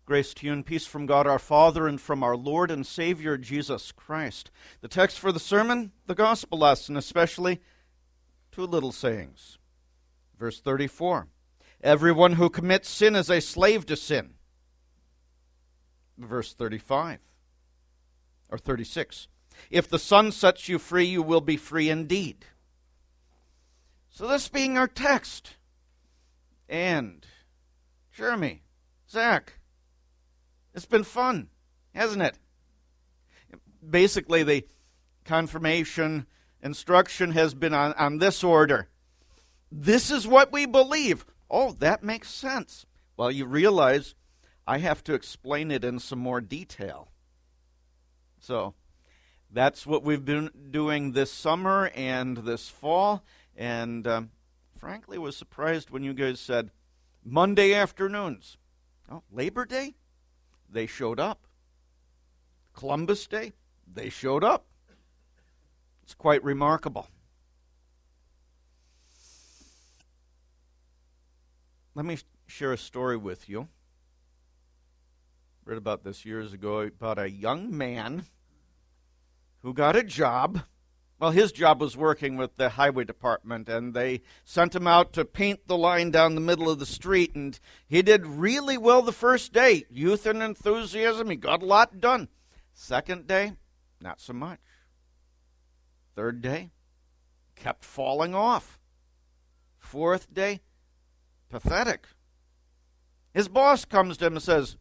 Grace to you and peace from God our Father and from our Lord and Savior Jesus Christ. The text for the sermon, the gospel lesson, especially two little sayings. Verse 34, everyone who commits sin is a slave to sin. Verse 35, or 36, if the Son sets you free, you will be free indeed. So this being our text, and Jeremy, Zach, it's been fun, hasn't it? Basically, the confirmation instruction has been on this order. This is what we believe. Oh, that makes sense. Well, you realize I have to explain it in some more detail. So that's what we've been doing this summer and this fall. And frankly, was surprised when you guys said Monday afternoons. Oh, Labor Day? They showed up. Columbus Day? They showed up. It's quite remarkable. Let me share a story with you. Read about this years ago about a young man who got a job. Well, his job was working with the highway department, and they sent him out to paint the line down the middle of the street, and he did really well the first day. Youth and enthusiasm, he got a lot done. Second day, not so much. Third day, kept falling off. Fourth day, pathetic. His boss comes to him and says,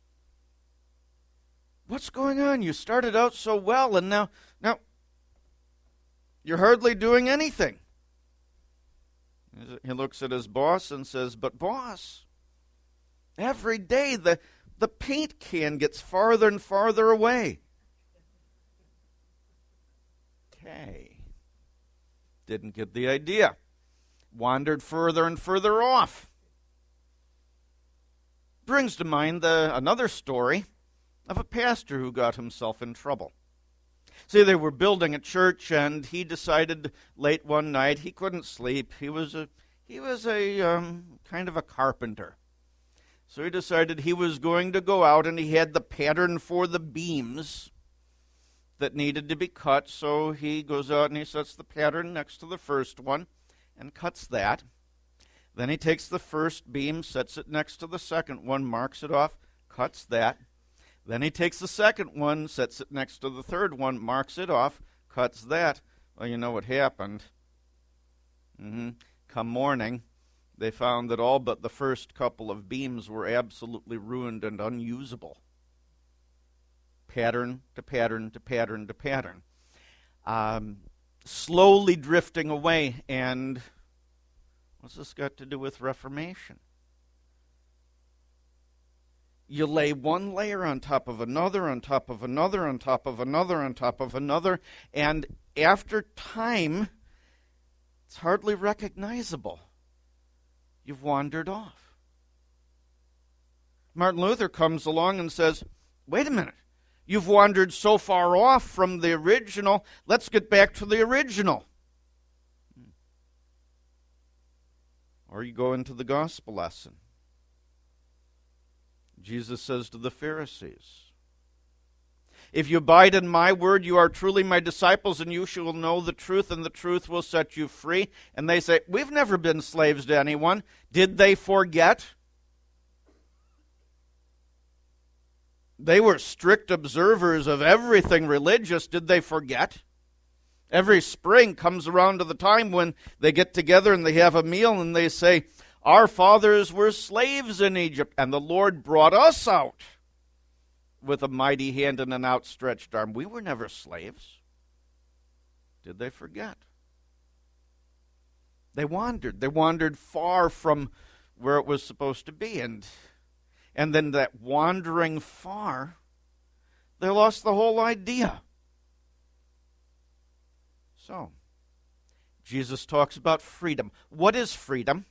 what's going on? You started out so well, and now you're hardly doing anything. He looks at his boss and says, but boss, every day the paint can gets farther and farther away. Okay. Didn't get the idea. Wandered further and further off. Brings to mind another story of a pastor who got himself in trouble. See, they were building a church, and he decided late one night he couldn't sleep. He was a kind of a carpenter. So he decided he was going to go out, and he had the pattern for the beams that needed to be cut. So he goes out and he sets the pattern next to the first one and cuts that. Then he takes the first beam, sets it next to the second one, marks it off, cuts that. Then he takes the second one, sets it next to the third one, marks it off, cuts that. Well, you know what happened. Come morning, they found that all but the first couple of beams were absolutely ruined and unusable. Pattern to pattern to pattern to pattern. Slowly drifting away. And what's this got to do with Reformation? You lay one layer on top of another, on top of another, on top of another, on top of another, and after time, it's hardly recognizable. You've wandered off. Martin Luther comes along and says, wait a minute, you've wandered so far off from the original, let's get back to the original. Or you go into the gospel lesson. Jesus says to the Pharisees, if you abide in my word, you are truly my disciples, and you shall know the truth, and the truth will set you free. And they say, we've never been slaves to anyone. Did they forget? They were strict observers of everything religious. Did they forget? Every spring comes around to the time when they get together and they have a meal and they say, our fathers were slaves in Egypt, and the Lord brought us out with a mighty hand and an outstretched arm. We were never slaves. Did they forget? They wandered. They wandered far from where it was supposed to be. And then that wandering far, they lost the whole idea. So, Jesus talks about freedom. What is freedom?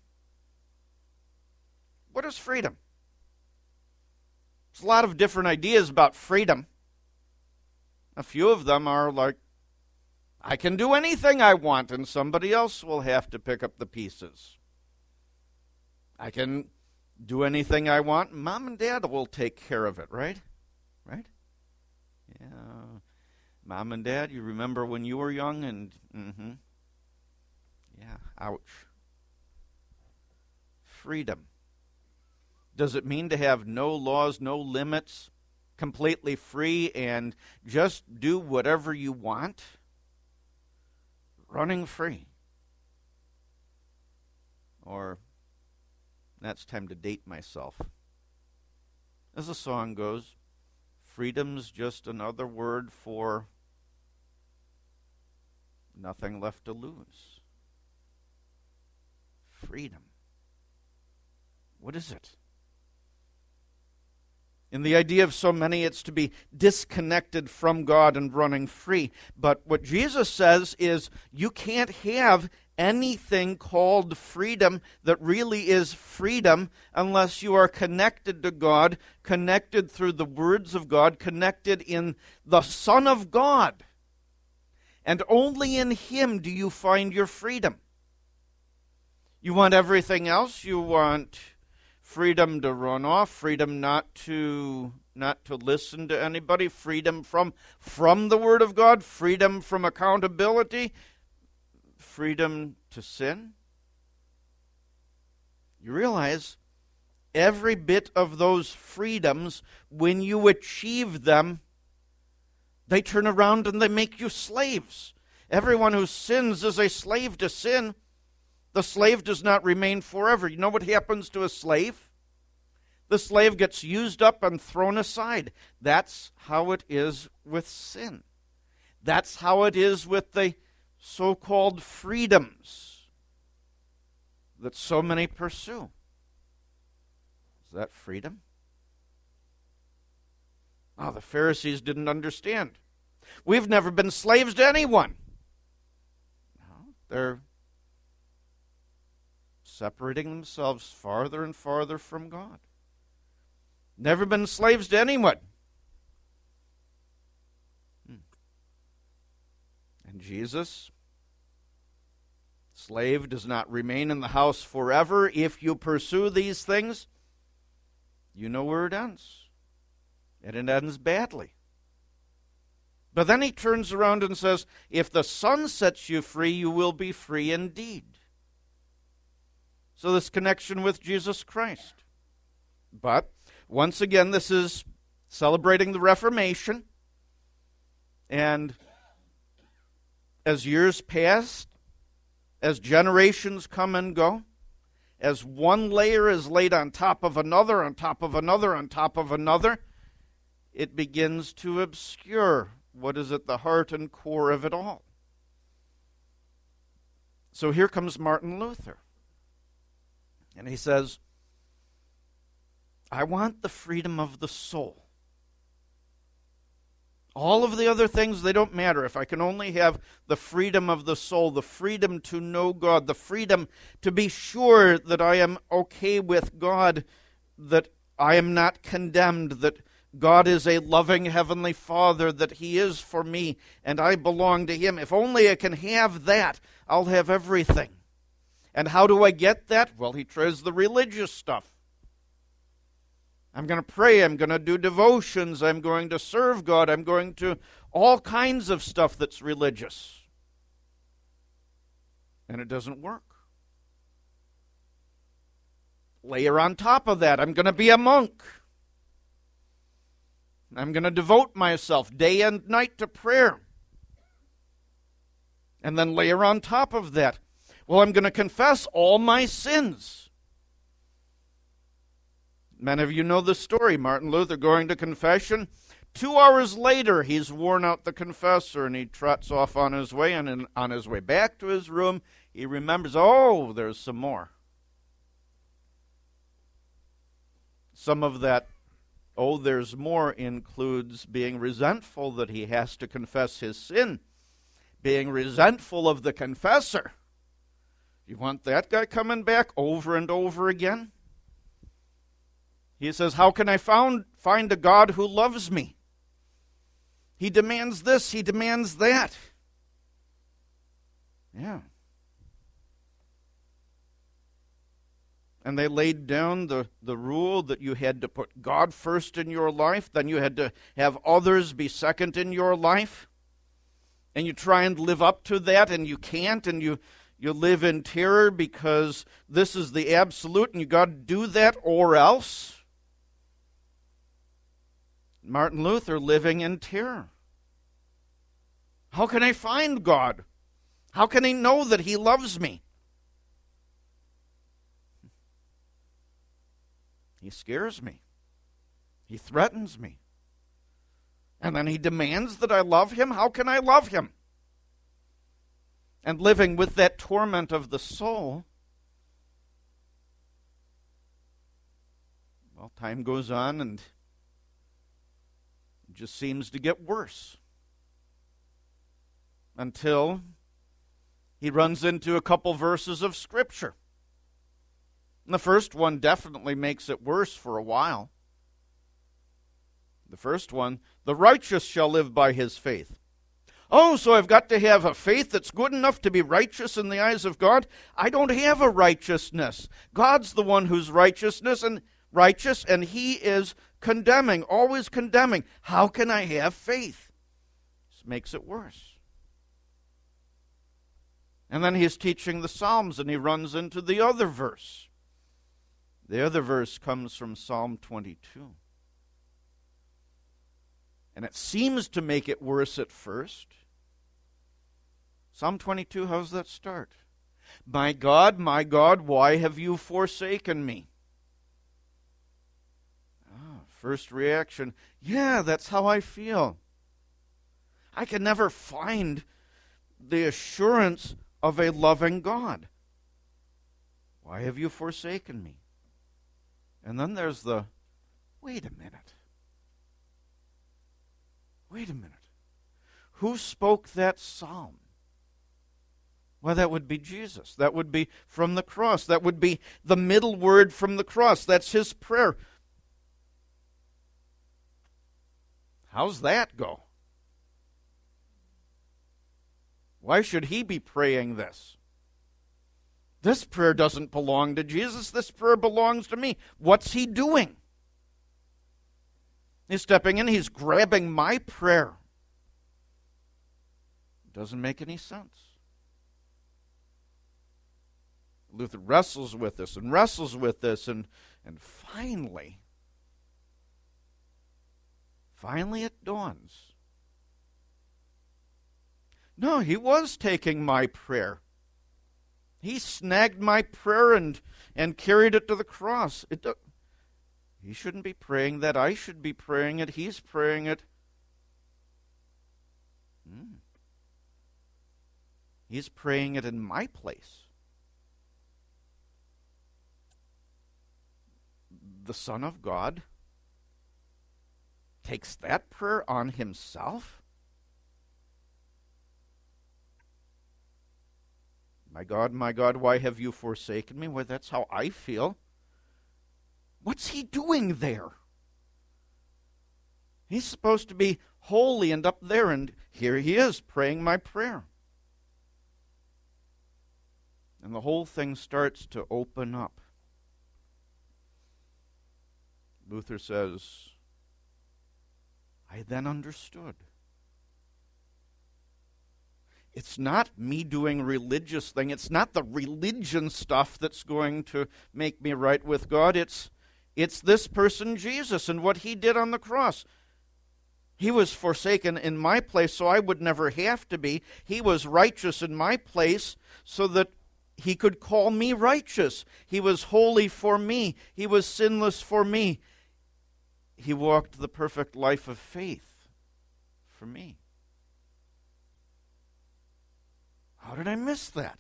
What is freedom? There's a lot of different ideas about freedom. A few of them are like, I can do anything I want and somebody else will have to pick up the pieces. I can do anything I want. Mom and Dad will take care of it, right? Right? Yeah. Mom and Dad, you remember when you were young and, yeah, ouch. Freedom. Does it mean to have no laws, no limits, completely free and just do whatever you want? Running free. Or, that's time to date myself. As the song goes, freedom's just another word for nothing left to lose. Freedom. What is it? In the idea of so many, it's to be disconnected from God and running free. But what Jesus says is you can't have anything called freedom that really is freedom unless you are connected to God, connected through the words of God, connected in the Son of God. And only in Him do you find your freedom. You want everything else. You want freedom to run off, freedom not to listen to anybody, freedom from the Word of God, freedom from accountability, freedom to sin. You realize every bit of those freedoms, when you achieve them, they turn around and they make you slaves. Everyone who sins is a slave to sin. The slave does not remain forever. You know what happens to a slave? The slave gets used up and thrown aside. That's how it is with sin. That's how it is with the so-called freedoms that so many pursue. Is that freedom? Oh, the Pharisees didn't understand. We've never been slaves to anyone. No, they're separating themselves farther and farther from God. Never been slaves to anyone. And Jesus, slave does not remain in the house forever. If you pursue these things, you know where it ends. And it ends badly. But then he turns around and says, if the Son sets you free, you will be free indeed. So this connection with Jesus Christ. But, once again, this is celebrating the Reformation. And as years pass, as generations come and go, as one layer is laid on top of another, on top of another, on top of another, it begins to obscure what is at the heart and core of it all. So here comes Martin Luther. And he says, I want the freedom of the soul. All of the other things, they don't matter. If I can only have the freedom of the soul, the freedom to know God, the freedom to be sure that I am okay with God, that I am not condemned, that God is a loving Heavenly Father, that He is for me, and I belong to Him. If only I can have that, I'll have everything. And how do I get that? Well, he tries the religious stuff. I'm going to pray, I'm going to do devotions, I'm going to serve God, I'm going to all kinds of stuff that's religious. And it doesn't work. Layer on top of that, I'm going to be a monk. I'm going to devote myself day and night to prayer. And then layer on top of that, well, I'm going to confess all my sins. Many of you know the story. Martin Luther going to confession. 2 hours later, he's worn out the confessor, and he trots off on his way, and on his way back to his room, he remembers, oh, there's some more. Some of that, oh, there's more, includes being resentful that he has to confess his sin, being resentful of the confessor. You want that guy coming back over and over again? He says, how can I find a God who loves me? He demands this, he demands that. Yeah. And they laid down the rule that you had to put God first in your life, then you had to have others be second in your life. And you try and live up to that, and you can't, and you live in terror because this is the absolute, and you got to do that or else. Martin Luther living in terror. How can I find God? How can I know that He loves me? He scares me. He threatens me. And then He demands that I love Him. How can I love Him? And living with that torment of the soul, well, time goes on and it just seems to get worse. Until he runs into a couple verses of Scripture. And the first one definitely makes it worse for a while. The first one, the righteous shall live by his faith. Oh, so I've got to have a faith that's good enough to be righteous in the eyes of God? I don't have a righteousness. God's the one who's righteous, and He is condemning, always condemning. How can I have faith? This makes it worse. And then he's teaching the Psalms, and he runs into the other verse. The other verse comes from Psalm 22. And it seems to make it worse at first. Psalm 22, how's that start? My God, why have you forsaken me? First reaction, yeah, that's how I feel. I can never find the assurance of a loving God. Why have you forsaken me? And then there's the, wait a minute. Wait a minute. Who spoke that psalm? Well, that would be Jesus. That would be from the cross. That would be the middle word from the cross. That's His prayer. How's that go? Why should He be praying this? This prayer doesn't belong to Jesus. This prayer belongs to me. What's He doing? He's stepping in. He's grabbing my prayer. It doesn't make any sense. Luther wrestles with this and wrestles with this, and finally it dawns. No, he was taking my prayer. He snagged my prayer and carried it to the cross. He shouldn't be praying that. I should be praying it. He's praying it. He's praying it in my place. The Son of God takes that prayer on Himself? My God, why have you forsaken me? Well, that's how I feel. What's He doing there? He's supposed to be holy and up there, and here He is praying my prayer. And the whole thing starts to open up. Luther says, I then understood. It's not me doing religious thing. It's not the religion stuff that's going to make me right with God. It's this person, Jesus, and what He did on the cross. He was forsaken in my place so I would never have to be. He was righteous in my place so that He could call me righteous. He was holy for me. He was sinless for me. He walked the perfect life of faith for me. How did I miss that?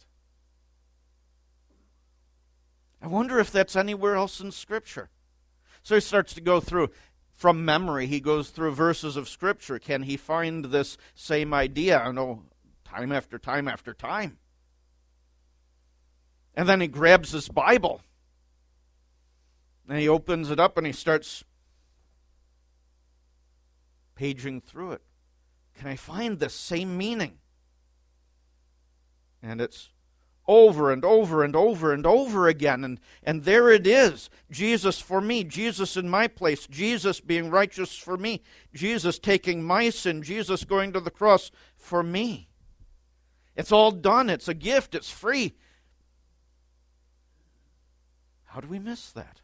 I wonder if that's anywhere else in Scripture. So he starts to go through, from memory, he goes through verses of Scripture. Can he find this same idea? I know, time after time after time. And then he grabs his Bible. And he opens it up and he starts paging through it. Can I find the same meaning? And it's over and over and over and over again. And there it is. Jesus for me, Jesus in my place, Jesus being righteous for me, Jesus taking my sin, Jesus going to the cross for me. It's all done. It's a gift. It's free. How do we miss that?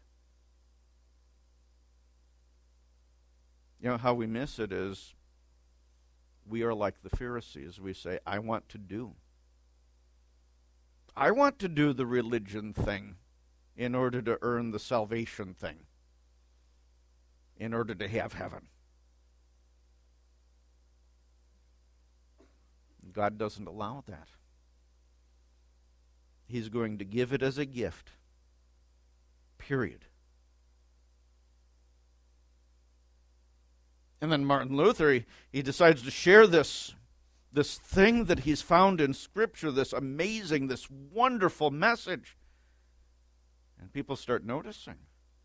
You know how we miss it is we are like the Pharisees. We say, I want to do the religion thing in order to earn the salvation thing, in order to have heaven. God doesn't allow that. He's going to give it as a gift. Period. And then Martin Luther, he decides to share this thing that he's found in Scripture, this amazing, this wonderful message. And people start noticing.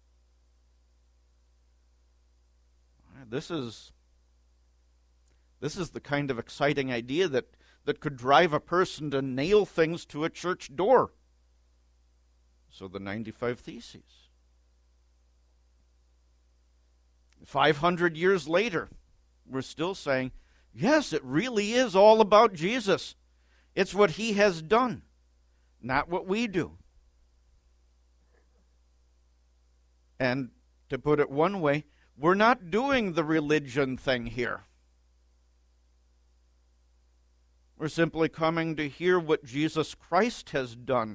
This is the kind of exciting idea that could drive a person to nail things to a church door. So the 95 Theses. 500 years later, we're still saying, yes, it really is all about Jesus. It's what he has done, not what we do. And to put it one way, we're not doing the religion thing here. We're simply coming to hear what Jesus Christ has done.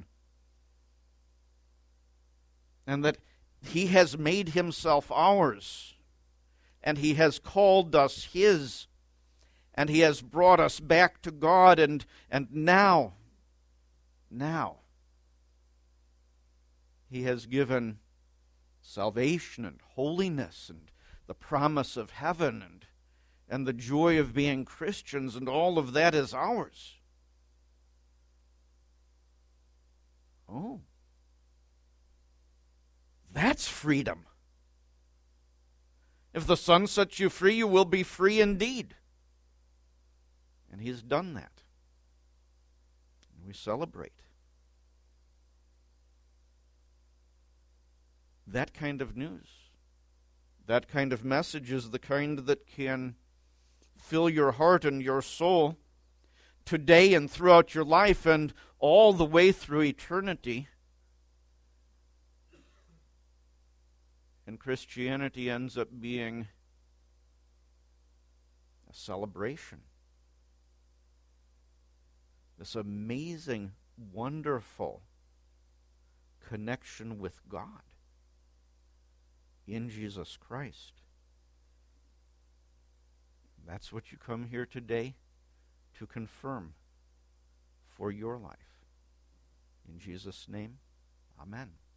And that he has made himself ours. And he has called us his. And he has brought us back to God. And now, he has given salvation and holiness and the promise of heaven and the joy of being Christians, and all of that is ours. Oh, that's freedom. If the Son sets you free, you will be free indeed. And he's done that. And we celebrate. That kind of news, that kind of message is the kind that can fill your heart and your soul today and throughout your life and all the way through eternity. And Christianity ends up being a celebration. This amazing, wonderful connection with God in Jesus Christ. That's what you come here today to confirm for your life. In Jesus' name, amen.